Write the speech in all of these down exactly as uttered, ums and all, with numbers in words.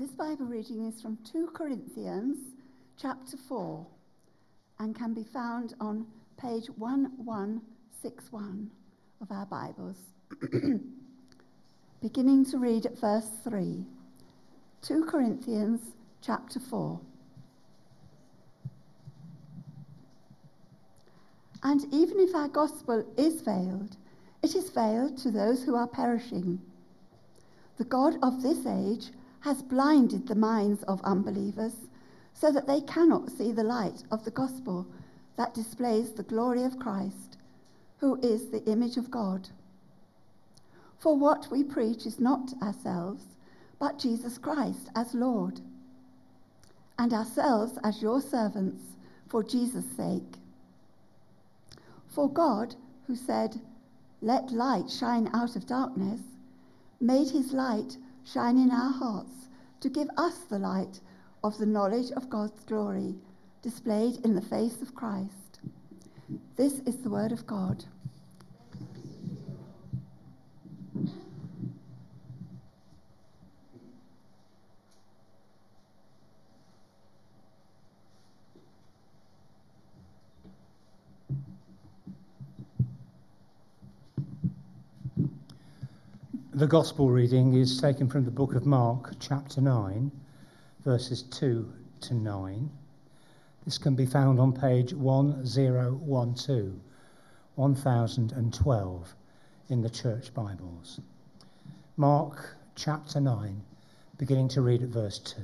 This Bible reading is from Second Corinthians chapter four and can be found on page eleven sixty-one of our Bibles. Beginning to read at verse three. Second Corinthians chapter four. And even if our gospel is veiled, it is veiled to those who are perishing. The God of this age has blinded the minds of unbelievers so that they cannot see the light of the gospel that displays the glory of Christ, who is the image of God. For what we preach is not ourselves, but Jesus Christ as Lord, and ourselves as your servants for Jesus' sake. For God, who said, "Let light shine out of darkness," made his light shine in our hearts to give us the light of the knowledge of God's glory displayed in the face of Christ. This is the word of God. The Gospel reading is taken from the book of Mark, chapter nine, verses two to nine. This can be found on page ten twelve, one thousand twelve in the Church Bibles. Mark, chapter nine, beginning to read at verse two.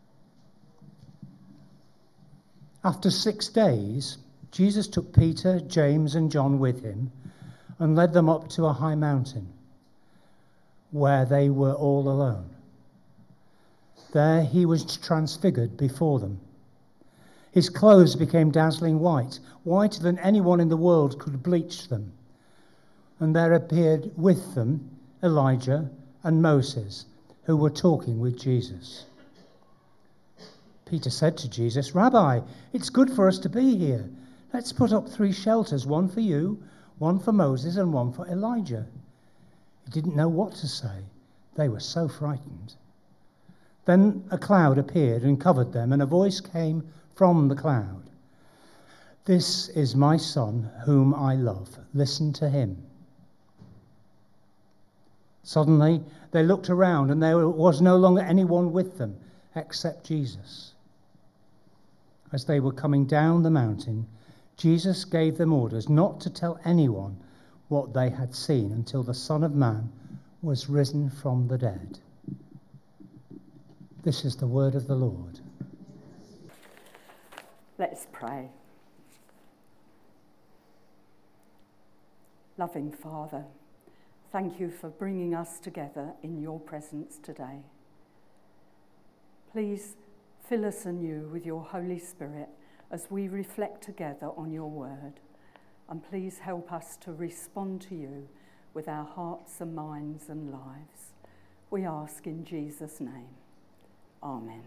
After six days, Jesus took Peter, James, and John with him and led them up to a high mountain, where they were all alone. There he was transfigured before them. His clothes became dazzling white, whiter than anyone in the world could bleach them. And there appeared with them Elijah and Moses, who were talking with Jesus. Peter said to Jesus, "Rabbi, it's good for us to be here. Let's put up three shelters, one for you, one for Moses, and one for Elijah." He didn't know what to say. They were so frightened. Then a cloud appeared and covered them, and a voice came from the cloud. "This is my son, whom I love. Listen to him." Suddenly they looked around, and there was no longer anyone with them except Jesus. As they were coming down the mountain, Jesus gave them orders not to tell anyone what they had seen until the Son of Man was risen from the dead. This is the word of the Lord. Let's pray. Loving Father, thank you for bringing us together in your presence today. Please fill us anew with your Holy Spirit as we reflect together on your word. And please help us to respond to you with our hearts and minds and lives. We ask in Jesus' name. Amen.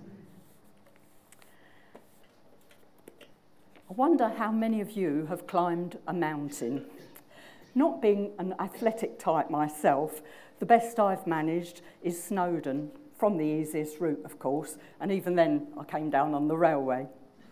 I wonder how many of you have climbed a mountain. Not being an athletic type myself, the best I've managed is Snowdon, from the easiest route, of course, and even then I came down on the railway.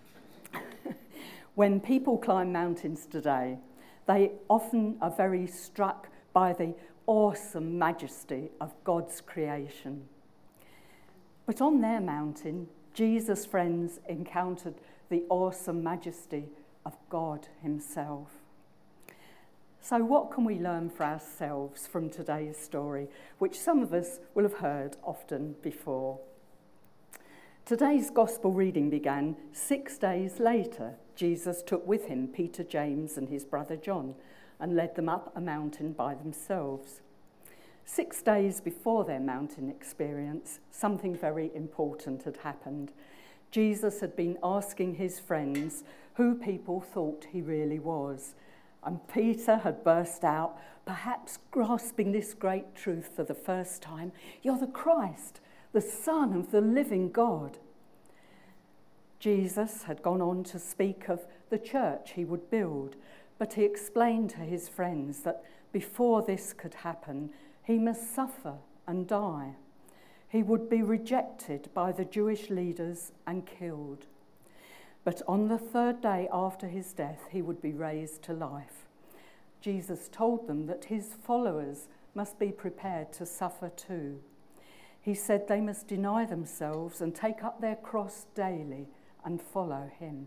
When people climb mountains today, they often are very struck by the awesome majesty of God's creation. But on their mountain, Jesus' friends encountered the awesome majesty of God himself. So what can we learn for ourselves from today's story, which some of us will have heard often before? Today's gospel reading began six days later. Jesus took with him Peter, James, and his brother John and led them up a mountain by themselves. Six days before their mountain experience, something very important had happened. Jesus had been asking his friends who people thought he really was. And Peter had burst out, perhaps grasping this great truth for the first time, "You're the Christ, the Son of the living God." Jesus had gone on to speak of the church he would build, but he explained to his friends that before this could happen, he must suffer and die. He would be rejected by the Jewish leaders and killed. But on the third day after his death, he would be raised to life. Jesus told them that his followers must be prepared to suffer too. He said they must deny themselves and take up their cross daily and follow him.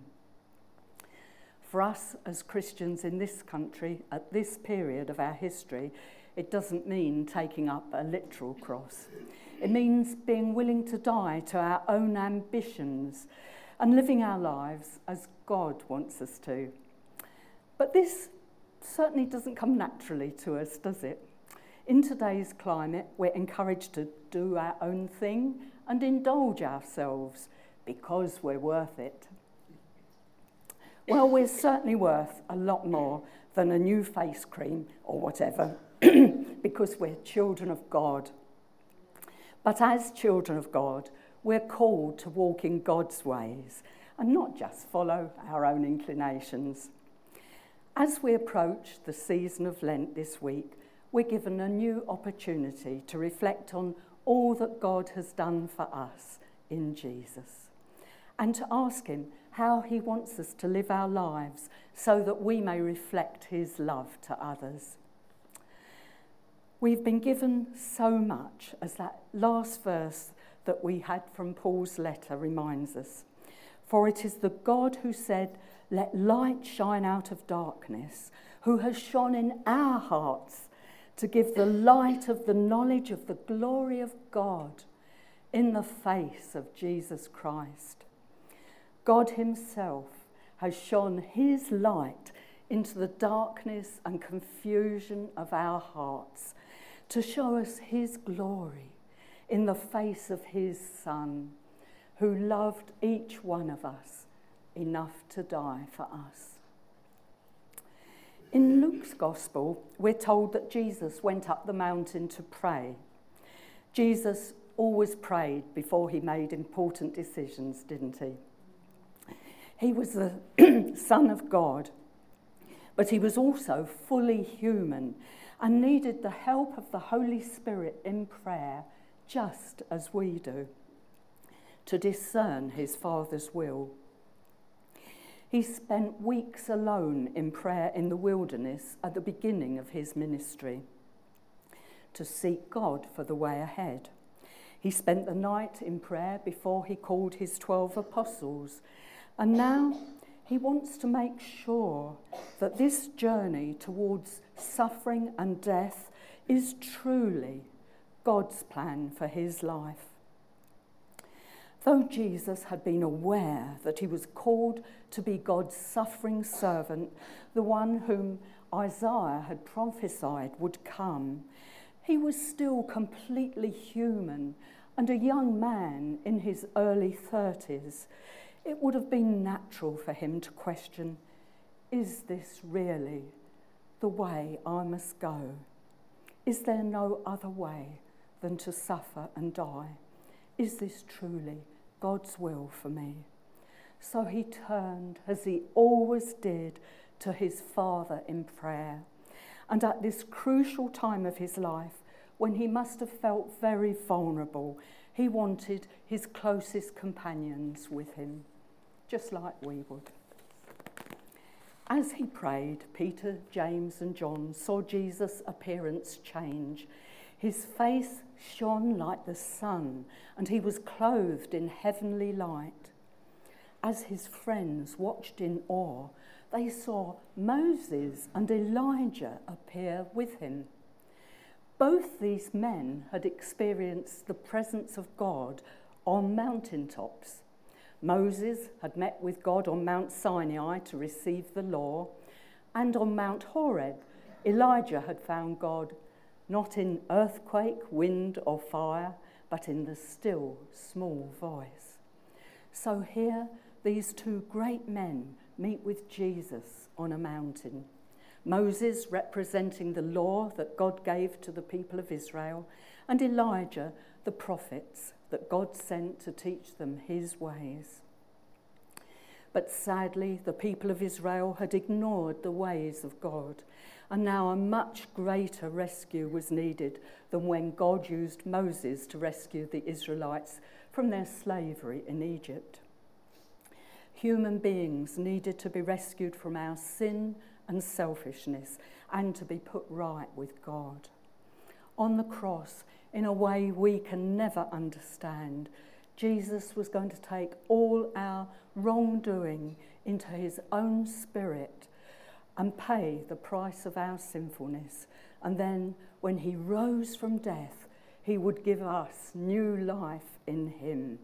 For us as Christians in this country, at this period of our history, it doesn't mean taking up a literal cross. It means being willing to die to our own ambitions and living our lives as God wants us to. But this certainly doesn't come naturally to us, does it? In today's climate, we're encouraged to do our own thing and indulge ourselves because we're worth it. Well, we're certainly worth a lot more than a new face cream or whatever, because we're children of God. But as children of God, we're called to walk in God's ways and not just follow our own inclinations. As we approach the season of Lent this week, we're given a new opportunity to reflect on all that God has done for us in Jesus and to ask him how he wants us to live our lives so that we may reflect his love to others. We've been given so much, as that last verse that we had from Paul's letter reminds us. For it is the God who said, "Let light shine out of darkness," who has shone in our hearts to give the light of the knowledge of the glory of God in the face of Jesus Christ. God himself has shone his light into the darkness and confusion of our hearts to show us his glory in the face of his Son, who loved each one of us enough to die for us. In Luke's Gospel, we're told that Jesus went up the mountain to pray. Jesus always prayed before he made important decisions, didn't he? He was the Son of God, but he was also fully human and needed the help of the Holy Spirit in prayer, just as we do, to discern his Father's will. He spent weeks alone in prayer in the wilderness at the beginning of his ministry to seek God for the way ahead. He spent the night in prayer before he called his twelve apostles, and now he wants to make sure that this journey towards suffering and death is truly God's plan for his life. Though Jesus had been aware that he was called to be God's suffering servant, the one whom Isaiah had prophesied would come, he was still completely human and a young man in his early thirties. It would have been natural for him to question, is this really the way I must go? Is there no other way than to suffer and die? Is this truly God's will for me? So he turned, as he always did, to his Father in prayer. And at this crucial time of his life, when he must have felt very vulnerable, he wanted his closest companions with him, just like we would. As he prayed, Peter, James, and John saw Jesus' appearance change. His face shone like the sun, and he was clothed in heavenly light. As his friends watched in awe, they saw Moses and Elijah appear with him. Both these men had experienced the presence of God on mountaintops. Moses had met with God on Mount Sinai to receive the law, and on Mount Horeb, Elijah had found God not in earthquake, wind, or fire, but in the still, small voice. So here, these two great men meet with Jesus on a mountain. Moses representing the law that God gave to the people of Israel, and Elijah, the prophets that God sent to teach them his ways. But sadly, the people of Israel had ignored the ways of God, and now a much greater rescue was needed than when God used Moses to rescue the Israelites from their slavery in Egypt. Human beings needed to be rescued from our sin and selfishness and to be put right with God. On the cross, in a way we can never understand, Jesus was going to take all our wrongdoing into his own spirit and pay the price of our sinfulness. And then when he rose from death, he would give us new life in him.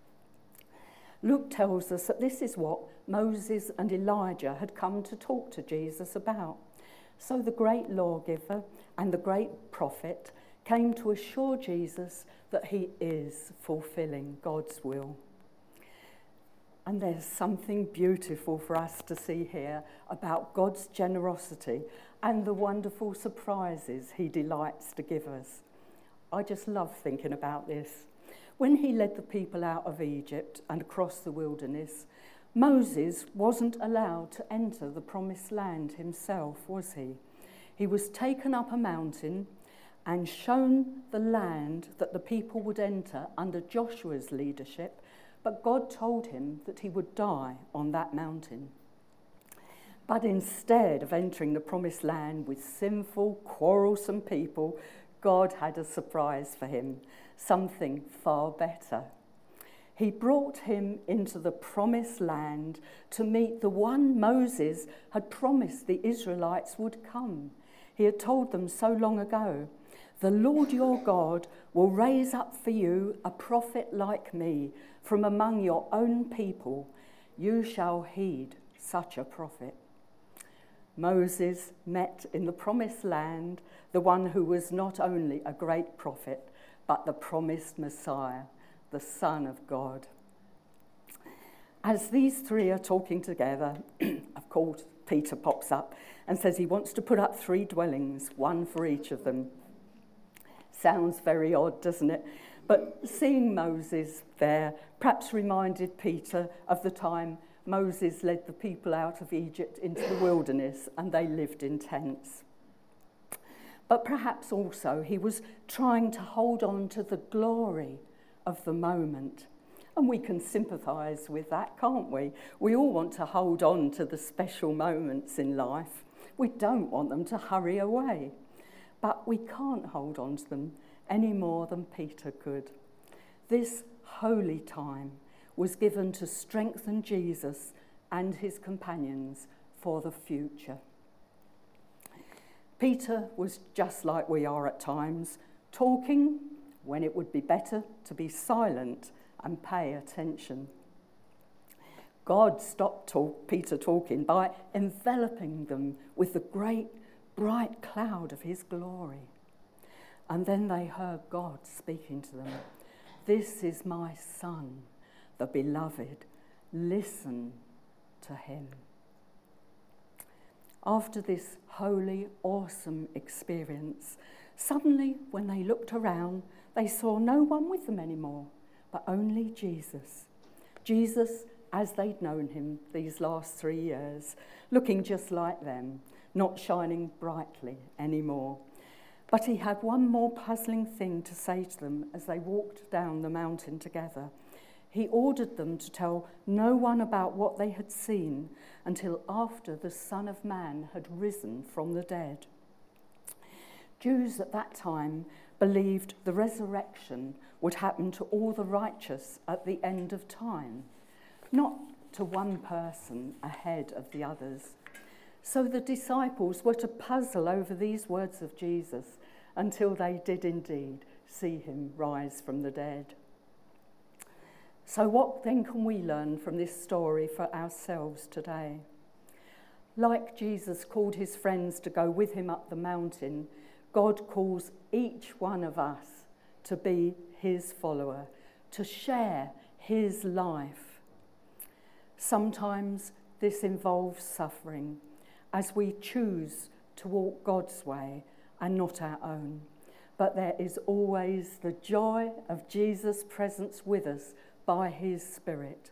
Luke tells us that this is what Moses and Elijah had come to talk to Jesus about. So the great lawgiver and the great prophet came to assure Jesus that he is fulfilling God's will. And there's something beautiful for us to see here about God's generosity and the wonderful surprises he delights to give us. I just love thinking about this. When he led the people out of Egypt and across the wilderness, Moses wasn't allowed to enter the promised land himself, was he? He was taken up a mountain and shown the land that the people would enter under Joshua's leadership, but God told him that he would die on that mountain. But instead of entering the promised land with sinful, quarrelsome people, God had a surprise for him, something far better. He brought him into the promised land to meet the one Moses had promised the Israelites would come. He had told them so long ago, "The Lord your God will raise up for you a prophet like me from among your own people. You shall heed such a prophet." Moses met in the promised land the one who was not only a great prophet, but the promised Messiah, the Son of God. As these three are talking together, of course, Peter pops up and says he wants to put up three dwellings, one for each of them. Sounds very odd, doesn't it? But seeing Moses there perhaps reminded Peter of the time Moses led the people out of Egypt into the wilderness and they lived in tents. But perhaps also he was trying to hold on to the glory of the moment. And we can sympathise with that, can't we? We all want to hold on to the special moments in life. We don't want them to hurry away. But we can't hold on to them any more than Peter could. This holy time was given to strengthen Jesus and his companions for the future. Peter was just like we are at times, talking when it would be better to be silent and pay attention. God stopped talk, Peter talking by enveloping them with the great bright cloud of his glory. And then they heard God speaking to them. "This is my Son, the beloved. Listen to him." After this holy, awesome experience, suddenly when they looked around, they saw no one with them anymore, but only Jesus. Jesus as they'd known him these last three years, looking just like them, not shining brightly anymore. But he had one more puzzling thing to say to them as they walked down the mountain together. He ordered them to tell no one about what they had seen until after the Son of Man had risen from the dead. Jews at that time believed the resurrection would happen to all the righteous at the end of time, not to one person ahead of the others. So the disciples were to puzzle over these words of Jesus until they did indeed see him rise from the dead. So what then can we learn from this story for ourselves today? Like Jesus called his friends to go with him up the mountain, God calls each one of us to be his follower, to share his life. Sometimes this involves suffering as we choose to walk God's way and not our own. But there is always the joy of Jesus' presence with us by his Spirit,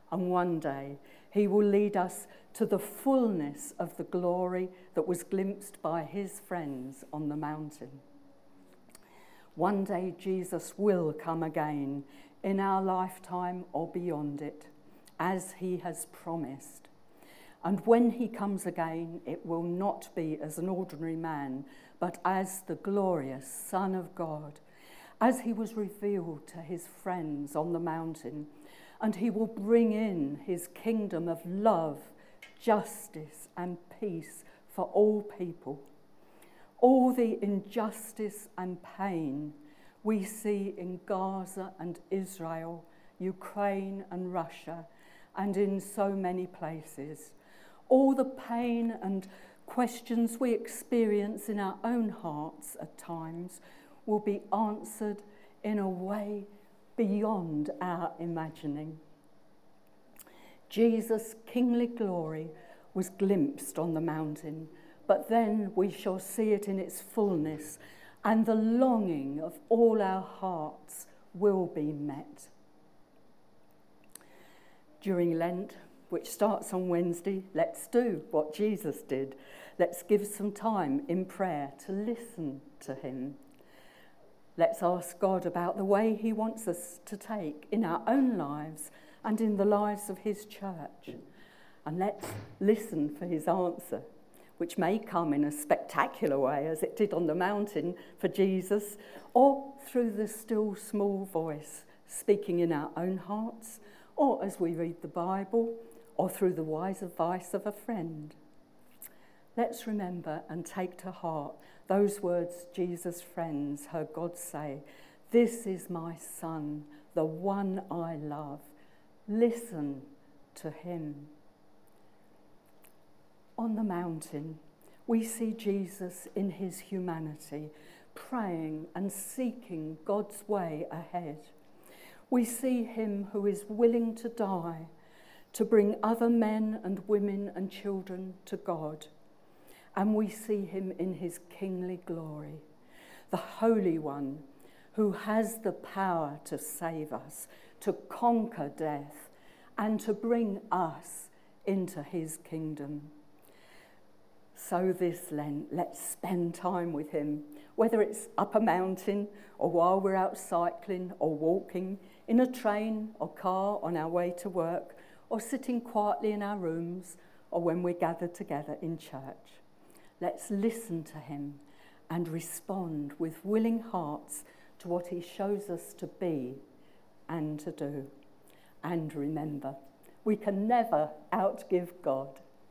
and one day he will lead us to the fullness of the glory that was glimpsed by his friends on the mountain. One day Jesus will come again in our lifetime or beyond it, as he has promised. And when he comes again, it will not be as an ordinary man, but as the glorious Son of God, as he was revealed to his friends on the mountain, and he will bring in his kingdom of love, justice, and peace for all people. All the injustice and pain we see in Gaza and Israel, Ukraine and Russia, and in so many places. All the pain and questions we experience in our own hearts at times will be answered in a way beyond our imagining. Jesus' kingly glory was glimpsed on the mountain, but then we shall see it in its fullness, and the longing of all our hearts will be met. During Lent, which starts on Wednesday, let's do what Jesus did. Let's give some time in prayer to listen to him. Let's ask God about the way he wants us to take in our own lives and in the lives of his church. And let's listen for his answer, which may come in a spectacular way, as it did on the mountain for Jesus, or through the still small voice speaking in our own hearts, or as we read the Bible, or through the wise advice of a friend. Let's remember and take to heart those words Jesus' friends heard God say, "This is my Son, the one I love. Listen to him." On the mountain, we see Jesus in his humanity, praying and seeking God's way ahead. We see him who is willing to die to bring other men and women and children to God. And we see him in his kingly glory, the Holy One who has the power to save us, to conquer death, and to bring us into his kingdom. So this Lent, let's spend time with him, whether it's up a mountain or while we're out cycling or walking, in a train or car on our way to work, or sitting quietly in our rooms, or when we're gathered together in church. Let's listen to him and respond with willing hearts to what he shows us to be and to do. And remember, we can never outgive God.